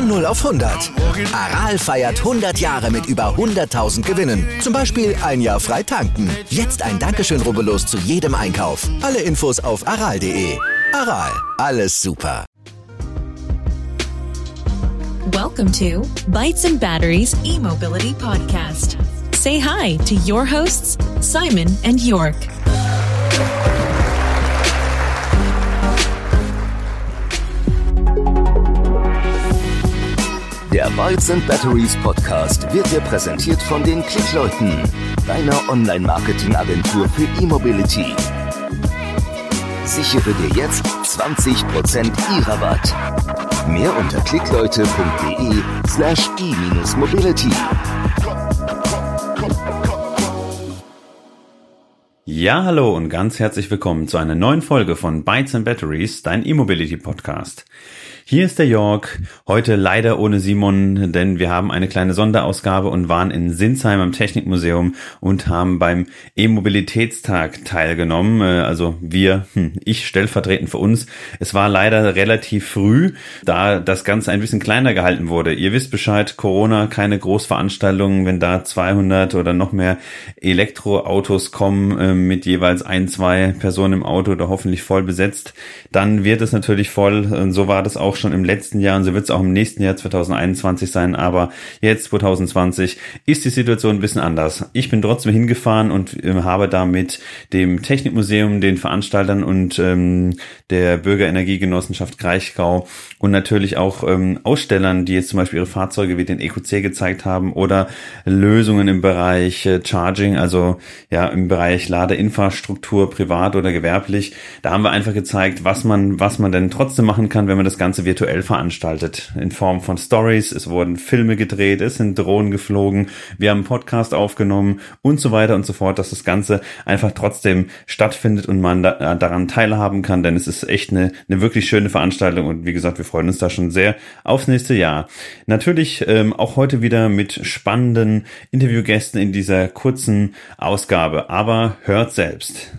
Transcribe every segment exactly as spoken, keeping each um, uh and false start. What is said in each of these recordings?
Von null auf hundert. Aral feiert hundert Jahre mit über hunderttausend Gewinnen. Zum Beispiel ein Jahr frei tanken. Jetzt ein Dankeschön, rubbellos zu jedem Einkauf. Alle Infos auf aral punkt de. Aral, alles super. Welcome to Bytes and Batteries E-Mobility Podcast. Say hi to your hosts, Simon and York. Der Bytes and Batteries Podcast wird dir präsentiert von den Klickleuten, deiner Online-Marketing-Agentur für E-Mobility. Sichere dir jetzt zwanzig Prozent E-Rabatt. Mehr unter klickleute punkt de slash e-mobility. Ja, hallo und ganz herzlich willkommen zu einer neuen Folge von Bytes and Batteries, dein E-Mobility Podcast. Hier ist der York, heute leider ohne Simon, denn wir haben eine kleine Sonderausgabe und waren in Sinsheim am Technikmuseum und haben beim E-Mobilitätstag teilgenommen. Also wir, ich stellvertretend für uns. Es war leider relativ früh, da das Ganze ein bisschen kleiner gehalten wurde. Ihr wisst Bescheid, Corona, keine Großveranstaltungen, wenn da zweihundert oder noch mehr Elektroautos kommen mit jeweils ein, zwei Personen im Auto oder hoffentlich voll besetzt, dann wird es natürlich voll. Und so war das auch schon im letzten Jahr und so wird es auch im nächsten Jahr zwanzig einundzwanzig sein, aber jetzt zwanzig zwanzig ist die Situation ein bisschen anders. Ich bin trotzdem hingefahren und äh, habe da mit dem Technikmuseum, den Veranstaltern und ähm, der Bürgerenergiegenossenschaft Kraichgau und natürlich auch ähm, Ausstellern, die jetzt zum Beispiel ihre Fahrzeuge wie den E Q C gezeigt haben oder Lösungen im Bereich äh, Charging, also ja im Bereich Ladeinfrastruktur, privat oder gewerblich. Da haben wir einfach gezeigt, was man, was man denn trotzdem machen kann, wenn man das Ganze virtuell veranstaltet, in Form von Stories. Es wurden Filme gedreht, es sind Drohnen geflogen, wir haben einen Podcast aufgenommen und so weiter und so fort, dass das Ganze einfach trotzdem stattfindet und man da, daran teilhaben kann, denn es ist echt eine, eine wirklich schöne Veranstaltung und wie gesagt, wir freuen uns da schon sehr aufs nächste Jahr. Natürlich ähm, auch heute wieder mit spannenden Interviewgästen in dieser kurzen Ausgabe, aber hört selbst.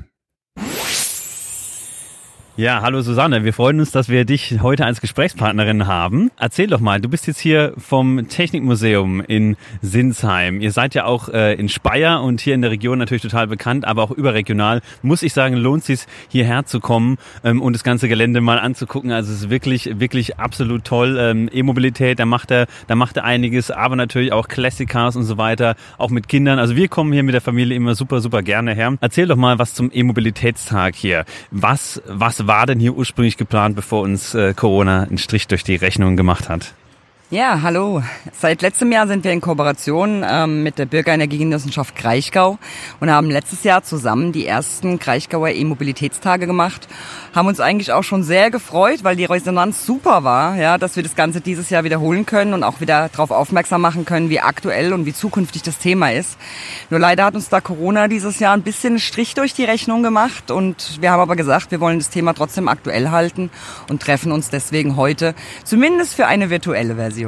Ja, hallo Susanne, wir freuen uns, dass wir dich heute als Gesprächspartnerin haben. Erzähl doch mal, du bist jetzt hier vom Technikmuseum in Sinsheim. Ihr seid ja auch äh, in Speyer und hier in der Region natürlich total bekannt, aber auch überregional. Muss ich sagen, lohnt es sich hierher zu kommen ähm, und das ganze Gelände mal anzugucken. Also es ist wirklich, wirklich absolut toll. Ähm, E-Mobilität, da macht er, da macht er einiges, aber natürlich auch Classic Cars und so weiter, auch mit Kindern. Also wir kommen hier mit der Familie immer super, super gerne her. Erzähl doch mal was zum E-Mobilitätstag hier. Was, was war denn hier ursprünglich geplant, bevor uns äh, Corona einen Strich durch die Rechnung gemacht hat? Ja, hallo. Seit letztem Jahr sind wir in Kooperation ähm, mit der Bürgerenergiegenossenschaft Kraichgau und haben letztes Jahr zusammen die ersten Kraichgauer E-Mobilitätstage gemacht. Haben uns eigentlich auch schon sehr gefreut, weil die Resonanz super war, ja, dass wir das Ganze dieses Jahr wiederholen können und auch wieder darauf aufmerksam machen können, wie aktuell und wie zukünftig das Thema ist. Nur leider hat uns da Corona dieses Jahr ein bisschen einen Strich durch die Rechnung gemacht und wir haben aber gesagt, wir wollen das Thema trotzdem aktuell halten und treffen uns deswegen heute zumindest für eine virtuelle Version.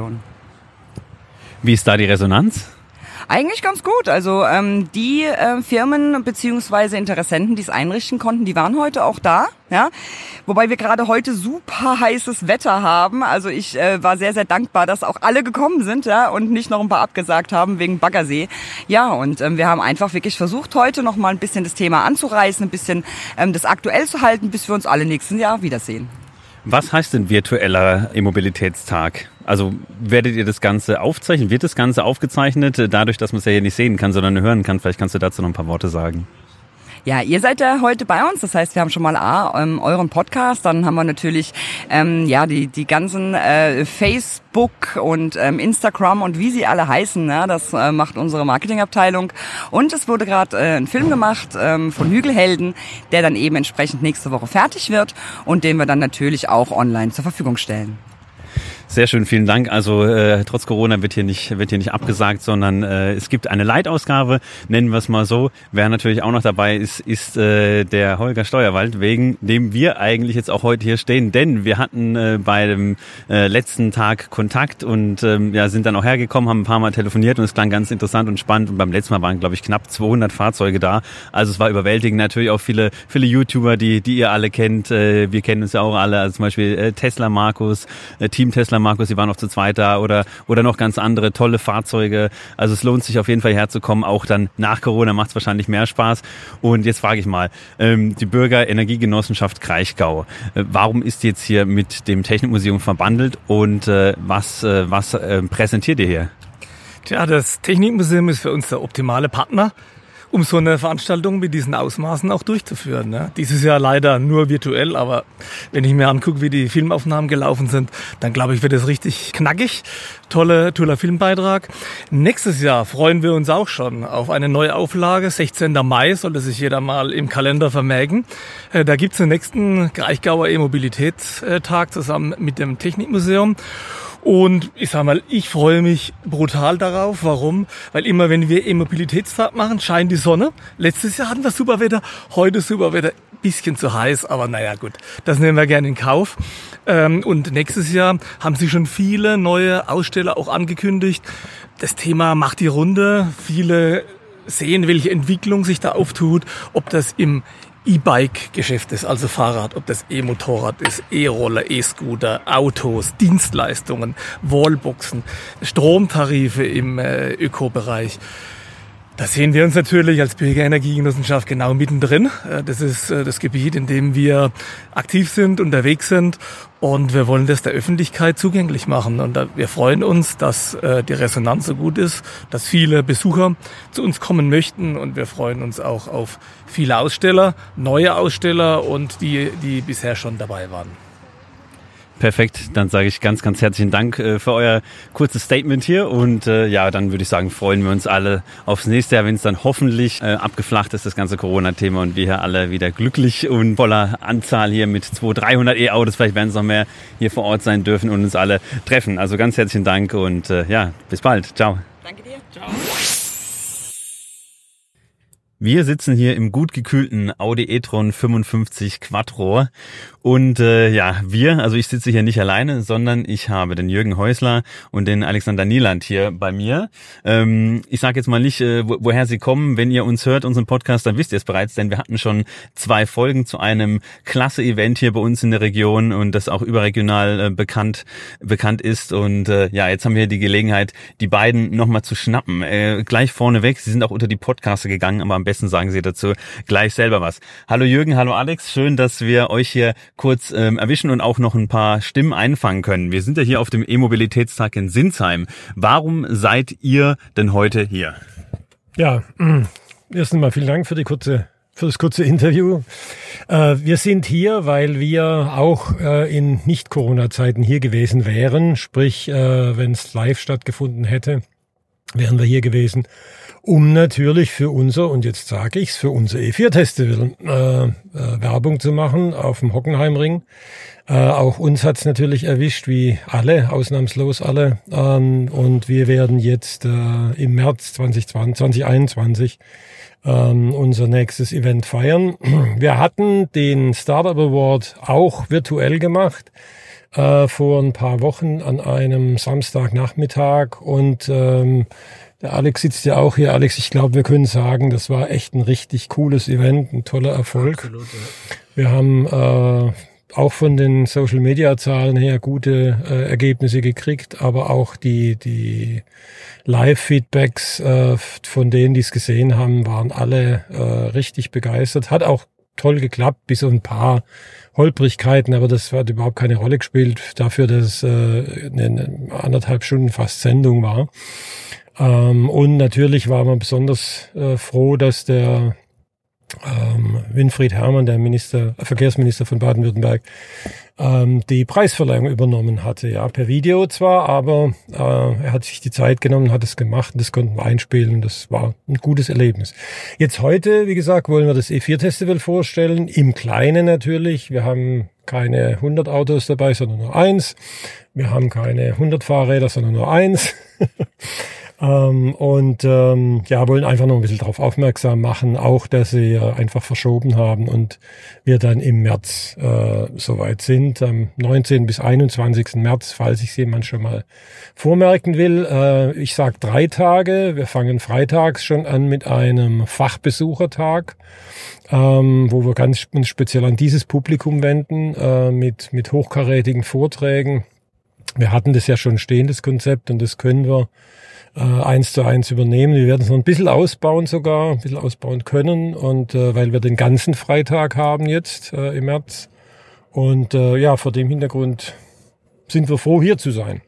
Wie ist da die Resonanz? Eigentlich ganz gut. Also ähm, die äh, Firmen beziehungsweise Interessenten, die es einrichten konnten, die waren heute auch da. Ja, wobei wir gerade heute super heißes Wetter haben. Also ich äh, war sehr, sehr dankbar, dass auch alle gekommen sind, ja, und nicht noch ein paar abgesagt haben wegen Baggersee. Ja, und ähm, wir haben einfach wirklich versucht, heute noch mal ein bisschen das Thema anzureißen, ein bisschen ähm, das aktuell zu halten, bis wir uns alle nächsten Jahr wiedersehen. Was heißt denn virtueller E-Mobilitätstag? Also werdet ihr das Ganze aufzeichnen? Wird das Ganze aufgezeichnet, dadurch, dass man es ja hier nicht sehen kann, sondern hören kann? Vielleicht kannst du dazu noch ein paar Worte sagen. Ja, ihr seid ja heute bei uns, das heißt, wir haben schon mal A, ähm, euren Podcast, dann haben wir natürlich ähm, ja die die ganzen äh, Facebook und ähm, Instagram und wie sie alle heißen, ne? Das äh, macht unsere Marketingabteilung und es wurde gerade äh, ein Film gemacht ähm, von Hügelhelden, der dann eben entsprechend nächste Woche fertig wird und den wir dann natürlich auch online zur Verfügung stellen. Sehr schön, vielen Dank. Also äh, trotz Corona wird hier nicht wird hier nicht abgesagt, sondern äh, es gibt eine Light-Ausgabe, nennen wir es mal so. Wer natürlich auch noch dabei ist, ist äh, der Holger Steuerwald, wegen dem wir eigentlich jetzt auch heute hier stehen. Denn wir hatten äh, bei dem äh, letzten Tag Kontakt und ähm, ja, sind dann auch hergekommen, haben ein paar Mal telefoniert und es klang ganz interessant und spannend. Und beim letzten Mal waren, glaube ich, knapp zweihundert Fahrzeuge da. Also es war überwältigend. Natürlich auch viele viele YouTuber, die die ihr alle kennt. Äh, wir kennen uns ja auch alle, also zum Beispiel äh, Tesla Markus, äh, Team Tesla Tesla, Markus, Sie waren auch zu zweit da oder, oder noch ganz andere tolle Fahrzeuge. Also es lohnt sich auf jeden Fall herzukommen, auch dann nach Corona macht es wahrscheinlich mehr Spaß. Und jetzt frage ich mal, ähm, die Bürgerenergiegenossenschaft Kraichgau, äh, warum ist die jetzt hier mit dem Technikmuseum verbandelt und äh, was, äh, was äh, präsentiert ihr hier? Tja, das Technikmuseum ist für uns der optimale Partner, um so eine Veranstaltung mit diesen Ausmaßen auch durchzuführen. Ne? Dieses Jahr leider nur virtuell, aber wenn ich mir angucke, wie die Filmaufnahmen gelaufen sind, dann glaube ich, wird es richtig knackig. Tolle, toller Filmbeitrag. Nächstes Jahr freuen wir uns auch schon auf eine neue Auflage. sechzehnten Mai sollte sich jeder mal im Kalender vermerken. Da gibt's den nächsten Kraichgauer E-Mobilitätstag zusammen mit dem Technikmuseum. Und ich sag mal, ich freue mich brutal darauf. Warum? Weil immer, wenn wir E-Mobilitätstag machen, scheint die Sonne. Letztes Jahr hatten wir super Wetter, heute super Wetter. Bisschen zu heiß, aber naja gut, das nehmen wir gerne in Kauf. Und nächstes Jahr haben sich schon viele neue Aussteller auch angekündigt. Das Thema macht die Runde. Viele sehen, welche Entwicklung sich da auftut, ob das im E-Bike-Geschäft ist, also Fahrrad, ob das E-Motorrad ist, E-Roller, E-Scooter, Autos, Dienstleistungen, Wallboxen, Stromtarife im äh, Ökobereich. Da sehen wir uns natürlich als Bürgerenergiegenossenschaft genau mittendrin. Das ist das Gebiet, in dem wir aktiv sind, unterwegs sind und wir wollen das der Öffentlichkeit zugänglich machen. Und wir freuen uns, dass die Resonanz so gut ist, dass viele Besucher zu uns kommen möchten und wir freuen uns auch auf viele Aussteller, neue Aussteller und die, die bisher schon dabei waren. Perfekt, dann sage ich ganz, ganz herzlichen Dank äh, für euer kurzes Statement hier und äh, ja, dann würde ich sagen, freuen wir uns alle aufs nächste Jahr, wenn es dann hoffentlich äh, abgeflacht ist, das ganze Corona-Thema und wir hier alle wieder glücklich und voller Anzahl hier mit zweihundert, dreihundert E-Autos, vielleicht werden es noch mehr, hier vor Ort sein dürfen und uns alle treffen. Also ganz herzlichen Dank und äh, ja, bis bald. Ciao. Danke dir. Ciao. Wir sitzen hier im gut gekühlten Audi e-tron fünfundfünfzig Quattro und äh, ja, wir, also ich sitze hier nicht alleine, sondern ich habe den Jürgen Häusler und den Alexander Nieland hier bei mir. Ähm, ich sage jetzt mal nicht, äh, wo, woher sie kommen. Wenn ihr uns hört, unseren Podcast, dann wisst ihr es bereits, denn wir hatten schon zwei Folgen zu einem klasse Event hier bei uns in der Region und das auch überregional äh, bekannt bekannt ist und äh, ja, jetzt haben wir die Gelegenheit, die beiden nochmal zu schnappen. Äh, gleich vorneweg, sie sind auch unter die Podcaster gegangen, aber am besten sagen Sie dazu gleich selber was. Hallo Jürgen, hallo Alex, schön, dass wir euch hier kurz ähm, erwischen und auch noch ein paar Stimmen einfangen können. Wir sind ja hier auf dem E-Mobilitätstag in Sinsheim. Warum seid ihr denn heute hier? Ja, erst einmal vielen Dank für die kurze für das kurze Interview. Äh, wir sind hier, weil wir auch äh, in Nicht-Corona-Zeiten hier gewesen wären, sprich, äh, wenn es live stattgefunden hätte, wären wir hier gewesen, um natürlich für unser, und jetzt sage ich's, für unser E vier Festival äh, äh, Werbung zu machen auf dem Hockenheimring. Äh, auch uns hat's natürlich erwischt, wie alle, ausnahmslos alle. Ähm, und wir werden jetzt äh, im März zwanzig zwanzig, zwanzig einundzwanzig ähm, unser nächstes Event feiern. Wir hatten den Startup Award auch virtuell gemacht. Äh, vor ein paar Wochen an einem Samstagnachmittag und ähm, der Alex sitzt ja auch hier. Alex, ich glaube, wir können sagen, das war echt ein richtig cooles Event, ein toller Erfolg. Absolut, ja. Wir haben äh, auch von den Social-Media-Zahlen her gute äh, Ergebnisse gekriegt, aber auch die die Live-Feedbacks äh, von denen, die es gesehen haben, waren alle äh, richtig begeistert. Hat auch toll geklappt, bis auf ein paar Holprigkeiten, aber das hat überhaupt keine Rolle gespielt, dafür, dass es äh, eine anderthalb Stunden fast Sendung war. Ähm, und natürlich war man besonders äh, froh, dass der ähm, Winfried Herrmann, der Minister, Verkehrsminister von Baden-Württemberg, ähm, die Preisverleihung übernommen hatte. Ja, per Video zwar, aber äh, er hat sich die Zeit genommen, hat es gemacht und das konnten wir einspielen. Das war ein gutes Erlebnis. Jetzt heute, wie gesagt, wollen wir das E vier Festival vorstellen. Im Kleinen natürlich. Wir haben keine hundert Autos dabei, sondern nur eins. Wir haben keine hundert Fahrräder, sondern nur eins. Ähm, und ähm, ja, wollen einfach noch ein bisschen darauf aufmerksam machen, auch dass sie äh, einfach verschoben haben und wir dann im März äh, soweit sind, am neunzehnten bis einundzwanzigsten März, falls sich jemand schon mal vormerken will. Äh, ich sag drei Tage, wir fangen freitags schon an mit einem Fachbesuchertag, ähm, wo wir ganz speziell an dieses Publikum wenden, äh, mit, mit hochkarätigen Vorträgen Wir hatten das ja schon stehen, das Konzept, und das können wir äh, eins zu eins übernehmen. Wir werden es noch ein bisschen ausbauen sogar, ein bisschen ausbauen können, und äh, weil wir den ganzen Freitag haben jetzt äh, im März. Und äh, ja, vor dem Hintergrund sind wir froh, hier zu sein.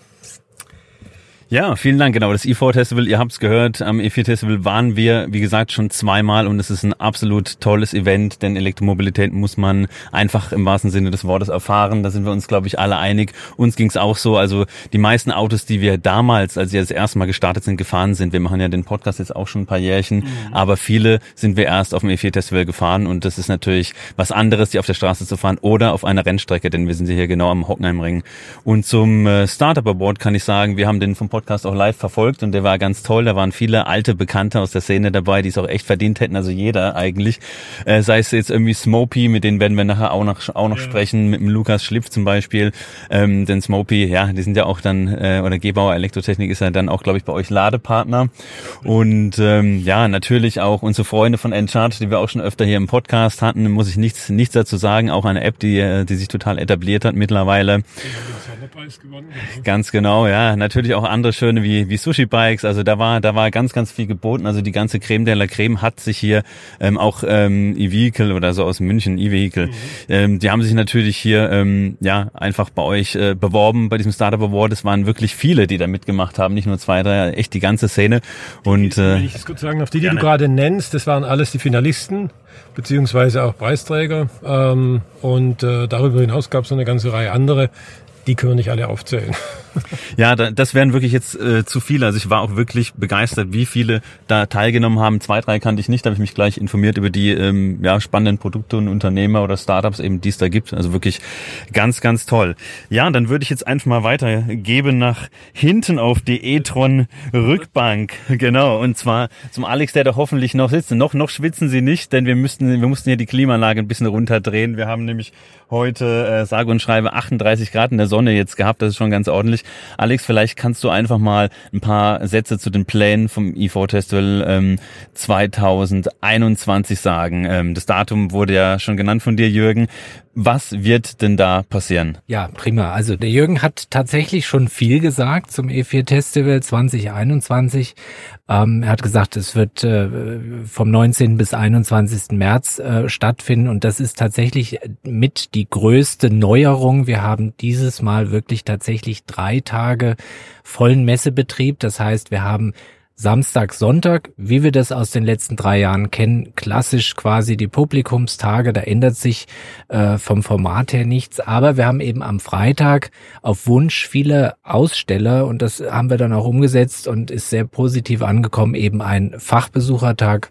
Ja, vielen Dank. Genau, das E vier Festival, ihr habt's gehört, am E vier Festival waren wir, wie gesagt, schon zweimal, und es ist ein absolut tolles Event, denn Elektromobilität muss man einfach im wahrsten Sinne des Wortes erfahren. Da sind wir uns, glaube ich, alle einig. Uns ging's auch so. Also die meisten Autos, die wir damals, als wir das erste Mal gestartet sind, gefahren sind, wir machen ja den Podcast jetzt auch schon ein paar Jährchen, mhm. aber viele sind wir erst auf dem E vier Festival gefahren, und das ist natürlich was anderes, die auf der Straße zu fahren oder auf einer Rennstrecke, denn wir sind hier genau am Hockenheimring. Und zum äh, Startup Award kann ich sagen, wir haben den vom Podcast auch live verfolgt, und der war ganz toll. Da waren viele alte Bekannte aus der Szene dabei, die es auch echt verdient hätten, also jeder eigentlich. Äh, sei es jetzt irgendwie Smopy, mit denen werden wir nachher auch noch auch noch ja. sprechen, mit dem Lukas Schlipf zum Beispiel. Ähm, denn Smopy, ja, die sind ja auch dann, äh, oder Gebauer Elektrotechnik ist ja dann auch, glaube ich, bei euch Ladepartner. Und ähm, ja, natürlich auch unsere Freunde von Encharge, die wir auch schon öfter hier im Podcast hatten, muss ich nichts nichts dazu sagen. Auch eine App, die die sich total etabliert hat mittlerweile. Gewonnen, ganz genau, ja. Natürlich auch andere schöne wie wie Sushi Bikes. Also da war da war ganz ganz viel geboten. Also die ganze Creme de la Creme hat sich hier ähm, auch ähm, E-Vehicle oder so aus München E-Vehicle. Mhm. Ähm, die haben sich natürlich hier ähm, ja einfach bei euch äh, beworben bei diesem Startup Award. Es waren wirklich viele, die da mitgemacht haben, nicht nur zwei, drei, echt die ganze Szene. Und äh, wenn ich das kurz sagen darf, die, die du gerade nennst, das waren alles die Finalisten beziehungsweise auch Preisträger. Ähm, und äh, darüber hinaus gab es noch eine ganze Reihe andere. Die können wir nicht alle aufzählen. Ja, da, das wären wirklich jetzt äh, zu viele. Also ich war auch wirklich begeistert, wie viele da teilgenommen haben. Zwei, drei kannte ich nicht. Da habe ich mich gleich informiert über die ähm, ja, spannenden Produkte und Unternehmer oder Startups eben, die es da gibt. Also wirklich ganz, ganz toll. Ja, dann würde ich jetzt einfach mal weitergeben nach hinten auf die e-tron Rückbank. Genau. Und zwar zum Alex, der da hoffentlich noch sitzt. Noch, noch schwitzen Sie nicht, denn wir müssten, wir mussten hier die Klimaanlage ein bisschen runterdrehen. Wir haben nämlich heute äh, sage und schreibe achtunddreißig Grad in der Sonne jetzt gehabt. Das ist schon ganz ordentlich. Alex, vielleicht kannst du einfach mal ein paar Sätze zu den Plänen vom E vier Festival ähm, zwanzig einundzwanzig sagen. Ähm, das Datum wurde ja schon genannt von dir, Jürgen. Was wird denn da passieren? Ja, prima. Also der Jürgen hat tatsächlich schon viel gesagt zum E vier Festival zwanzig einundzwanzig. Ähm, er hat gesagt, es wird äh, vom neunzehnten bis einundzwanzigsten März äh, stattfinden, und das ist tatsächlich mit die größte Neuerung. Wir haben dieses Mal wirklich tatsächlich drei Tage vollen Messebetrieb. Das heißt, wir haben Samstag, Sonntag, wie wir das aus den letzten drei Jahren kennen, klassisch quasi die Publikumstage, da ändert sich äh, vom Format her nichts, aber wir haben eben am Freitag auf Wunsch vieler Aussteller, und das haben wir dann auch umgesetzt und ist sehr positiv angekommen, eben ein Fachbesuchertag.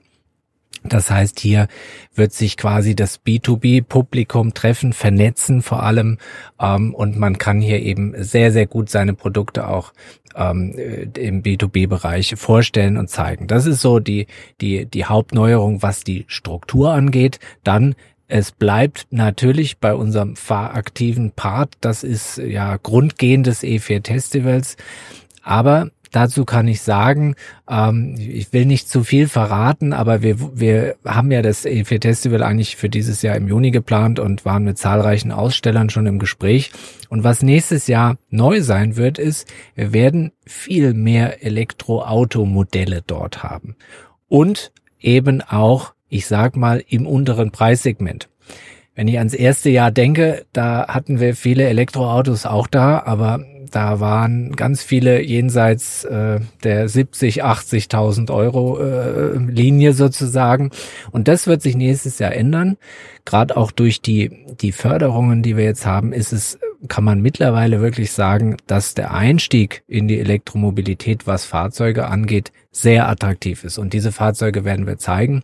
Das heißt, hier wird sich quasi das B zwei B-Publikum treffen, vernetzen vor allem, ähm, und man kann hier eben sehr, sehr gut seine Produkte auch ähm, im B zwei B-Bereich vorstellen und zeigen. Das ist so die, die, die Hauptneuerung, was die Struktur angeht. Dann es bleibt natürlich bei unserem fahraktiven Part, das ist ja Grundgehen des E vier Festivals, aber dazu kann ich sagen, ähm, ich will nicht zu viel verraten, aber wir wir haben ja das E vier Festival eigentlich für dieses Jahr im Juni geplant und waren mit zahlreichen Ausstellern schon im Gespräch. Und was nächstes Jahr neu sein wird, ist, wir werden viel mehr Elektroautomodelle dort haben. Und eben auch, ich sag mal, im unteren Preissegment. Wenn ich ans erste Jahr denke, da hatten wir viele Elektroautos auch da, aber da waren ganz viele jenseits äh, der siebzig, achtzigtausend Euro äh, Linie sozusagen. Und das wird sich nächstes Jahr ändern. Gerade auch durch die die Förderungen, die wir jetzt haben, ist es, kann man mittlerweile wirklich sagen, dass der Einstieg in die Elektromobilität, was Fahrzeuge angeht, sehr attraktiv ist. Und diese Fahrzeuge werden wir zeigen.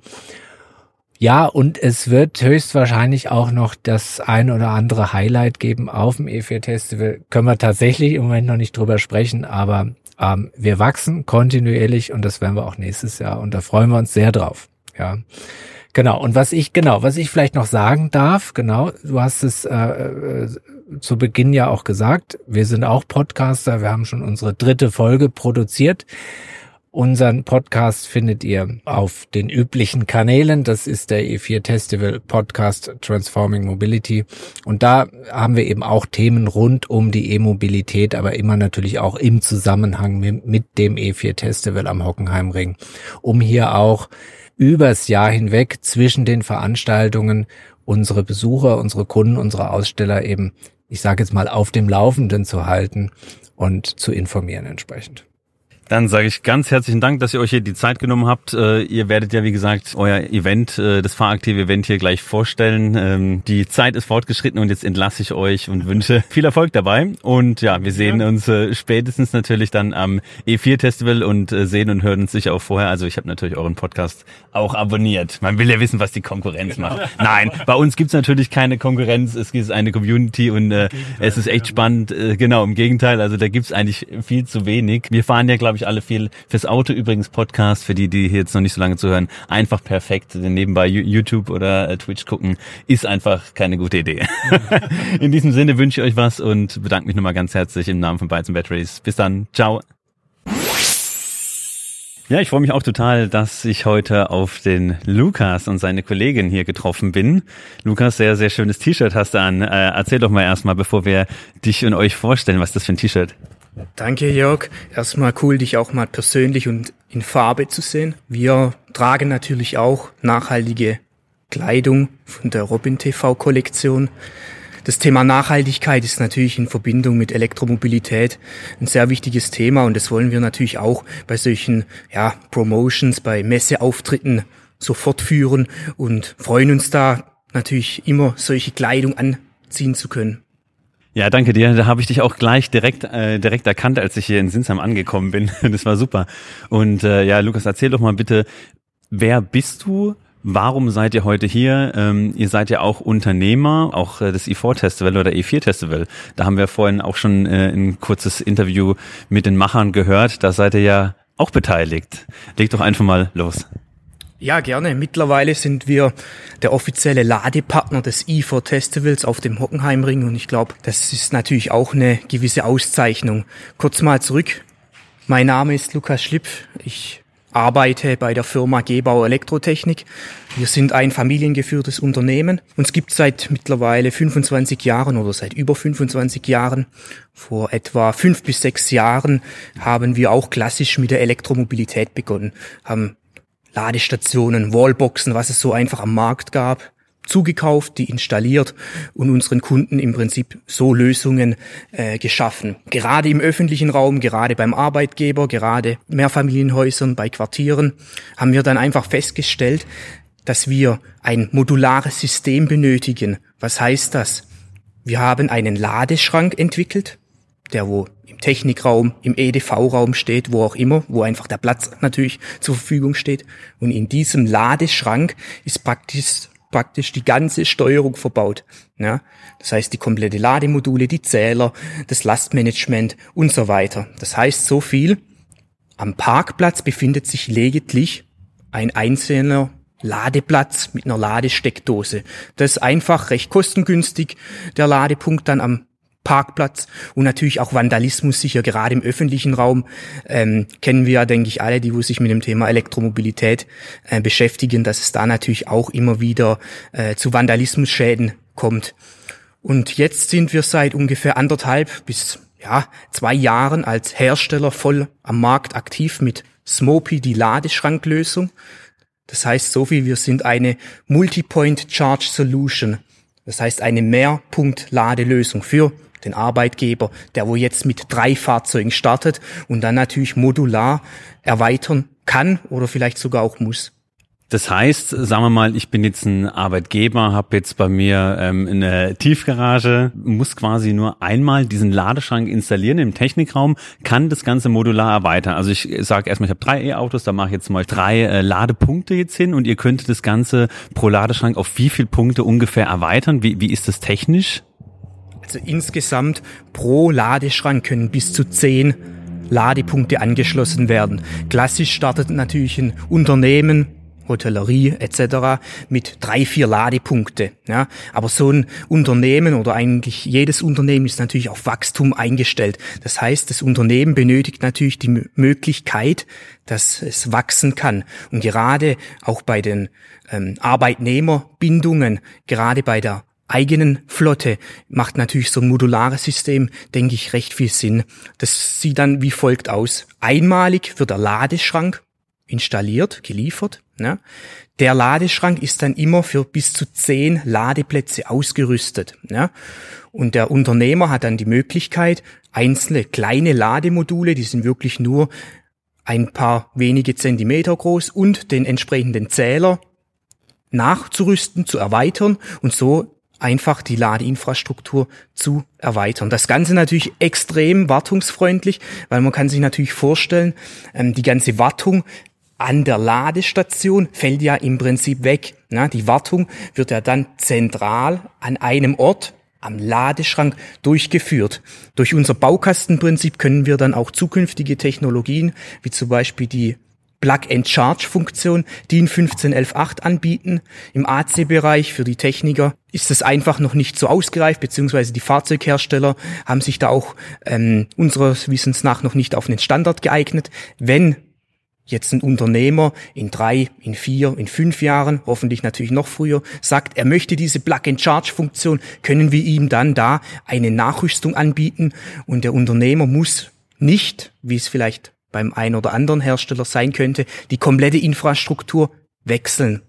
Ja, und es wird höchstwahrscheinlich auch noch das ein oder andere Highlight geben auf dem E vier Festival. Können wir tatsächlich im Moment noch nicht drüber sprechen, aber ähm, wir wachsen kontinuierlich, und das werden wir auch nächstes Jahr, und da freuen wir uns sehr drauf. Ja, genau. Und was ich genau, was ich vielleicht noch sagen darf, genau, du hast es äh, äh, zu Beginn ja auch gesagt, wir sind auch Podcaster, wir haben schon unsere dritte Folge produziert. Unseren Podcast findet ihr auf den üblichen Kanälen. Das ist der E vier Festival Podcast Transforming Mobility. Und da haben wir eben auch Themen rund um die E-Mobilität, aber immer natürlich auch im Zusammenhang mit, mit dem E vier Festival am Hockenheimring, um hier auch übers Jahr hinweg zwischen den Veranstaltungen unsere Besucher, unsere Kunden, unsere Aussteller eben, ich sage jetzt mal, auf dem Laufenden zu halten und zu informieren entsprechend. Dann sage ich ganz herzlichen Dank, dass ihr euch hier die Zeit genommen habt. Äh, ihr werdet ja, wie gesagt, euer Event, äh, das fahraktive Event hier gleich vorstellen. Ähm, die Zeit ist fortgeschritten und jetzt entlasse ich euch und wünsche viel Erfolg dabei. Und ja, wir sehen ja. uns äh, spätestens natürlich dann am E vier Festival und äh, sehen und hören uns sicher auch vorher. Also ich habe natürlich euren Podcast auch abonniert. Man will ja wissen, was die Konkurrenz macht. Nein, bei uns gibt's natürlich keine Konkurrenz. Es gibt eine Community und äh, es ist echt spannend. Äh, genau, im Gegenteil. Also da gibt's eigentlich viel zu wenig. Wir fahren ja, glaube ich, alle viel fürs Auto übrigens Podcast, für die, die hier jetzt noch nicht so lange zuhören, einfach perfekt. Nebenbei YouTube oder äh, Twitch gucken, ist einfach keine gute Idee. In diesem Sinne wünsche ich euch was und bedanke mich nochmal ganz herzlich im Namen von Bytes and Batteries. Bis dann. Ciao. Ja, ich freue mich auch total, dass ich heute auf den Lukas und seine Kollegin hier getroffen bin. Lukas, sehr, sehr schönes T-Shirt hast du an. Äh, erzähl doch mal erstmal, bevor wir dich und euch vorstellen, was ist das für ein T-Shirt? Danke, Jörg. Erstmal cool, dich auch mal persönlich und in Farbe zu sehen. Wir tragen natürlich auch nachhaltige Kleidung von der Robin T V-Kollektion. Das Thema Nachhaltigkeit ist natürlich in Verbindung mit Elektromobilität ein sehr wichtiges Thema und das wollen wir natürlich auch bei solchen ja, Promotions, bei Messeauftritten so fortführen und freuen uns da natürlich immer solche Kleidung anziehen zu können. Ja, danke dir. Da habe ich dich auch gleich direkt äh, direkt erkannt, als ich hier in Sinsheim angekommen bin. Das war super. Und äh, ja, Lukas, erzähl doch mal bitte, wer bist du? Warum seid ihr heute hier? Ähm, ihr seid ja auch Unternehmer, auch äh, des E vier Festival oder E vier Festival. Da haben wir vorhin auch schon äh, ein kurzes Interview mit den Machern gehört. Da seid ihr ja auch beteiligt. Leg doch einfach mal los. Ja, gerne. Mittlerweile sind wir der offizielle Ladepartner des E vier Festivals auf dem Hockenheimring und ich glaube, das ist natürlich auch eine gewisse Auszeichnung. Kurz mal zurück. Mein Name ist Lukas Schlipf. Ich arbeite bei der Firma Gebauer Elektrotechnik. Wir sind ein familiengeführtes Unternehmen. Uns gibt es seit mittlerweile fünfundzwanzig Jahren oder seit über fünfundzwanzig Jahren. Vor etwa fünf bis sechs Jahren haben wir auch klassisch mit der Elektromobilität begonnen, haben Ladestationen, Wallboxen, was es so einfach am Markt gab, zugekauft, die installiert und unseren Kunden im Prinzip so Lösungen äh, geschaffen. Gerade im öffentlichen Raum, gerade beim Arbeitgeber, gerade Mehrfamilienhäusern, bei Quartieren haben wir dann einfach festgestellt, dass wir ein modulares System benötigen. Was heißt das? Wir haben einen Ladeschrank entwickelt, der wo im Technikraum, im E D V-Raum steht, wo auch immer, wo einfach der Platz natürlich zur Verfügung steht. Und in diesem Ladeschrank ist praktisch praktisch die ganze Steuerung verbaut. Ja, das heißt, die komplette Lademodule, die Zähler, das Lastmanagement und so weiter. Das heißt so viel, am Parkplatz befindet sich lediglich ein einzelner Ladeplatz mit einer Ladesteckdose. Das ist einfach recht kostengünstig, der Ladepunkt dann am Parkplatz und natürlich auch Vandalismus sicher, gerade im öffentlichen Raum ähm, kennen wir ja, denke ich, alle, die wo sich mit dem Thema Elektromobilität äh, beschäftigen, dass es da natürlich auch immer wieder äh, zu Vandalismusschäden kommt. Und jetzt sind wir seit ungefähr anderthalb bis ja zwei Jahren als Hersteller voll am Markt aktiv mit Smopy, die Ladeschranklösung. Das heißt so viel, wir sind eine Multipoint Charge Solution. Das heißt eine Mehrpunkt-Ladelösung für den Arbeitgeber, der wo jetzt mit drei Fahrzeugen startet und dann natürlich modular erweitern kann oder vielleicht sogar auch muss. Das heißt, sagen wir mal, ich bin jetzt ein Arbeitgeber, habe jetzt bei mir ähm, eine Tiefgarage, muss quasi nur einmal diesen Ladeschrank installieren im Technikraum, kann das Ganze modular erweitern. Also ich sage erstmal, ich habe drei E-Autos, da mache ich jetzt mal drei äh, Ladepunkte jetzt hin und ihr könntet das Ganze pro Ladeschrank auf wie viele Punkte ungefähr erweitern? Wie, wie ist das technisch? Also insgesamt pro Ladeschrank können bis zu zehn Ladepunkte angeschlossen werden. Klassisch startet natürlich ein Unternehmen Hotellerie et cetera mit drei, vier Ladepunkte. Ja, aber so ein Unternehmen oder eigentlich jedes Unternehmen ist natürlich auf Wachstum eingestellt. Das heißt, das Unternehmen benötigt natürlich die M- Möglichkeit, dass es wachsen kann. Und gerade auch bei den ähm, Arbeitnehmerbindungen, gerade bei der eigenen Flotte, macht natürlich so ein modulares System, denke ich, recht viel Sinn. Das sieht dann wie folgt aus. Einmalig wird der Ladeschrank installiert, geliefert. Ne? Der Ladeschrank ist dann immer für bis zu zehn Ladeplätze ausgerüstet. Ne? Und der Unternehmer hat dann die Möglichkeit, einzelne kleine Lademodule, die sind wirklich nur ein paar wenige Zentimeter groß, und den entsprechenden Zähler nachzurüsten, zu erweitern und so einfach die Ladeinfrastruktur zu erweitern. Das Ganze natürlich extrem wartungsfreundlich, weil man kann sich natürlich vorstellen, die ganze Wartung an der Ladestation fällt ja im Prinzip weg. Die Wartung wird ja dann zentral an einem Ort am Ladeschrank durchgeführt. Durch unser Baukastenprinzip können wir dann auch zukünftige Technologien, wie zum Beispiel die Plug-and-Charge-Funktion D I N fünfzehn elf Punkt acht anbieten. Im A C-Bereich für die Techniker ist es einfach noch nicht so ausgereift, beziehungsweise die Fahrzeughersteller haben sich da auch ähm, unseres Wissens nach noch nicht auf einen Standard geeignet. Wenn jetzt ein Unternehmer in drei, in vier, in fünf Jahren, hoffentlich natürlich noch früher, sagt, er möchte diese Plug-and-Charge-Funktion, können wir ihm dann da eine Nachrüstung anbieten, und der Unternehmer muss nicht, wie es vielleicht beim einen oder anderen Hersteller sein könnte, die komplette Infrastruktur wechseln.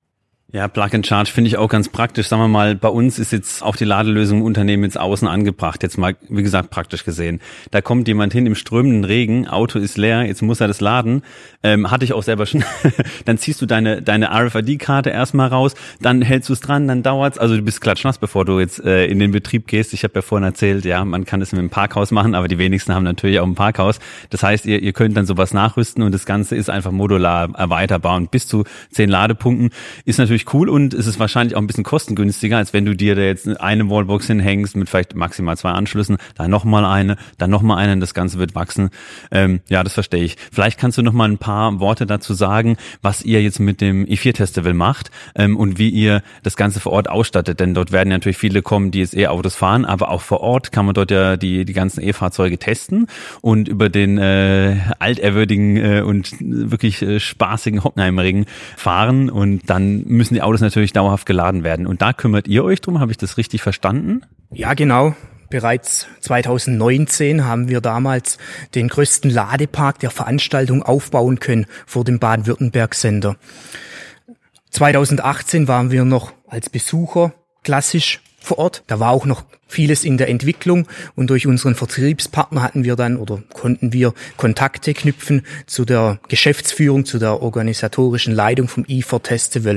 Ja, Plug and Charge finde ich auch ganz praktisch. Sagen wir mal, bei uns ist jetzt auch die Ladelösung im Unternehmen jetzt außen angebracht. Jetzt mal, wie gesagt, praktisch gesehen. Da kommt jemand hin im strömenden Regen, Auto ist leer, jetzt muss er das laden. Ähm, hatte ich auch selber schon. Dann ziehst du deine deine R F I D-Karte erstmal raus, dann hältst du es dran, dann dauert's. Also du bist klatschnass, bevor du jetzt äh, in den Betrieb gehst. Ich habe ja vorhin erzählt, ja, man kann das mit einem Parkhaus machen, aber die wenigsten haben natürlich auch ein Parkhaus. Das heißt, ihr ihr könnt dann sowas nachrüsten, und das Ganze ist einfach modular erweiterbar. Und bis zu zehn Ladepunkten ist natürlich cool, und es ist wahrscheinlich auch ein bisschen kostengünstiger, als wenn du dir da jetzt eine Wallbox hinhängst mit vielleicht maximal zwei Anschlüssen, dann nochmal eine, dann nochmal eine, und das Ganze wird wachsen. Ähm, ja, das verstehe ich. Vielleicht kannst du noch mal ein paar Worte dazu sagen, was ihr jetzt mit dem E vier Festival macht ähm, und wie ihr das Ganze vor Ort ausstattet, denn dort werden ja natürlich viele kommen, die jetzt E-Autos fahren, aber auch vor Ort kann man dort ja die die ganzen E-Fahrzeuge testen und über den äh, altehrwürdigen äh, und wirklich äh, spaßigen Hockenheimring fahren, und dann müssen die Autos natürlich dauerhaft geladen werden. Und da kümmert ihr euch drum, habe ich das richtig verstanden? Ja, genau. Bereits zwanzig neunzehn haben wir damals den größten Ladepark der Veranstaltung aufbauen können vor dem Baden-Württemberg-Sender. zwanzig achtzehn waren wir noch als Besucher klassisch vor Ort. Da war auch noch vieles in der Entwicklung, und durch unseren Vertriebspartner hatten wir dann oder konnten wir Kontakte knüpfen zu der Geschäftsführung, zu der organisatorischen Leitung vom E vier Festival.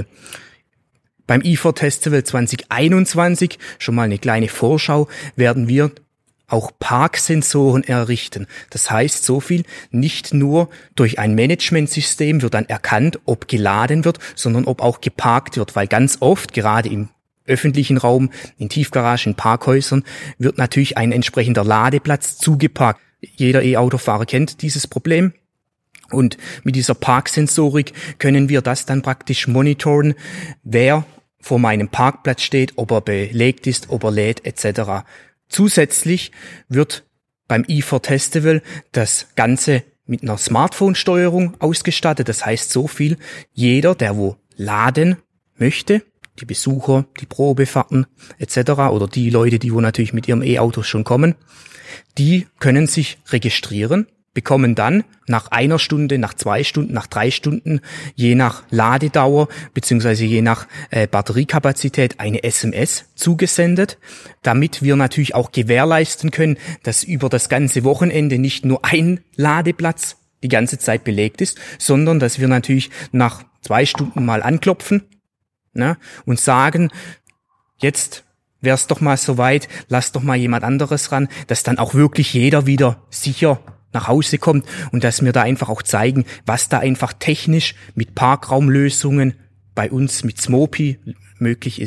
Beim E vier Festival zwanzig einundzwanzig, schon mal eine kleine Vorschau, werden wir auch Parksensoren errichten. Das heißt so viel, nicht nur durch ein Managementsystem wird dann erkannt, ob geladen wird, sondern ob auch geparkt wird, weil ganz oft, gerade im öffentlichen Raum, in Tiefgaragen, in Parkhäusern, wird natürlich ein entsprechender Ladeplatz zugeparkt. Jeder E-Autofahrer kennt dieses Problem. Und mit dieser Parksensorik können wir das dann praktisch monitoren, wer vor meinem Parkplatz steht, ob er belegt ist, ob er lädt et cetera. Zusätzlich wird beim E vier Festival das Ganze mit einer Smartphone-Steuerung ausgestattet. Das heißt so viel, jeder, der wo laden möchte, die Besucher, die Probefahrten et cetera oder die Leute, die wo natürlich mit ihrem E-Auto schon kommen, die können sich registrieren, bekommen dann nach einer Stunde, nach zwei Stunden, nach drei Stunden, je nach Ladedauer beziehungsweise je nach äh, Batteriekapazität eine S M S zugesendet, damit wir natürlich auch gewährleisten können, dass über das ganze Wochenende nicht nur ein Ladeplatz die ganze Zeit belegt ist, sondern dass wir natürlich nach zwei Stunden mal anklopfen, ne, und sagen, jetzt wär's doch mal soweit, lass doch mal jemand anderes ran, dass dann auch wirklich jeder wieder sicher nach Hause kommt, und dass wir da einfach auch zeigen, was da einfach technisch mit Parkraumlösungen bei uns mit Smopi möglich ist.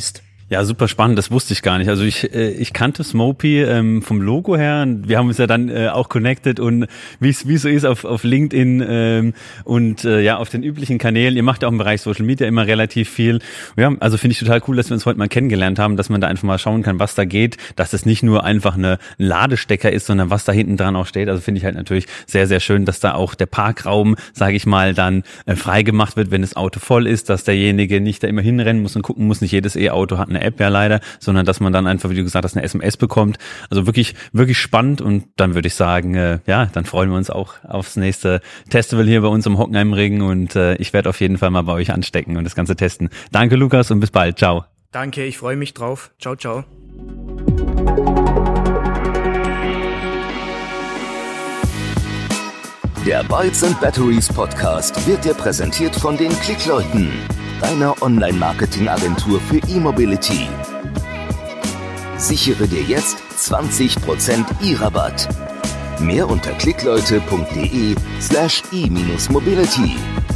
Ja, super spannend, das wusste ich gar nicht. Also ich äh, ich kannte Smopy ähm, vom Logo her. Wir haben uns ja dann äh, auch connected und wie es wie so ist auf auf LinkedIn ähm, und äh, ja auf den üblichen Kanälen. Ihr macht ja auch im Bereich Social Media immer relativ viel. Ja, also finde ich total cool, dass wir uns heute mal kennengelernt haben, dass man da einfach mal schauen kann, was da geht, dass das nicht nur einfach eine, ein Ladestecker ist, sondern was da hinten dran auch steht. Also finde ich halt natürlich sehr, sehr schön, dass da auch der Parkraum, sage ich mal, dann äh, freigemacht wird, wenn das Auto voll ist, dass derjenige nicht da immer hinrennen muss und gucken muss. Nicht jedes E-Auto hat eine App ja leider, sondern dass man dann einfach, wie du gesagt hast, eine S M S bekommt. Also wirklich, wirklich spannend und dann würde ich sagen, äh, ja, dann freuen wir uns auch aufs nächste Festival hier bei uns im Hockenheimring und äh, ich werde auf jeden Fall mal bei euch anstecken und das Ganze testen. Danke Lukas und bis bald. Ciao. Danke, ich freue mich drauf. Ciao, ciao. Der Bytes and Batteries Podcast wird dir präsentiert von den Klickleuten, deiner Online-Marketing-Agentur für E-Mobility. Sichere dir jetzt zwanzig Prozent E-Rabatt. Mehr unter klickleute.de slash e-mobility.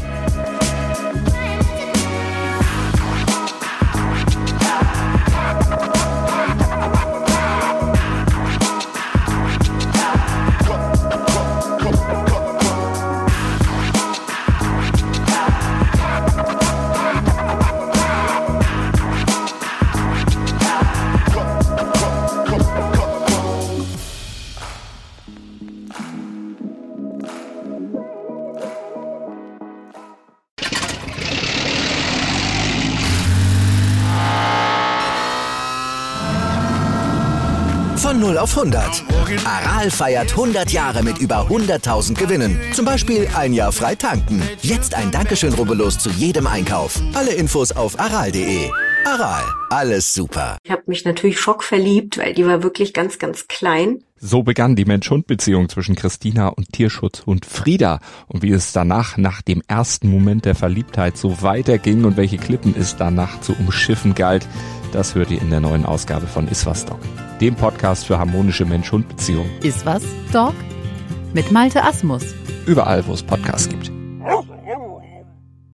Von null auf hundert. Aral feiert hundert Jahre mit über hunderttausend Gewinnen. Zum Beispiel ein Jahr frei tanken. Jetzt ein Dankeschön, rubbellos zu jedem Einkauf. Alle Infos auf aral punkt de. Aral, alles super. Ich habe mich natürlich schockverliebt, weil die war wirklich ganz, ganz klein. So begann die Mensch-Hund-Beziehung zwischen Christina und Tierschutzhund Frieda. Und wie es danach, nach dem ersten Moment der Verliebtheit, so weiterging und welche Klippen es danach zu umschiffen galt, das hört ihr in der neuen Ausgabe von Iswas Dog, dem Podcast für harmonische Mensch-Hund-Beziehungen. Iswas Dog? Mit Malte Asmus. Überall, wo es Podcasts gibt.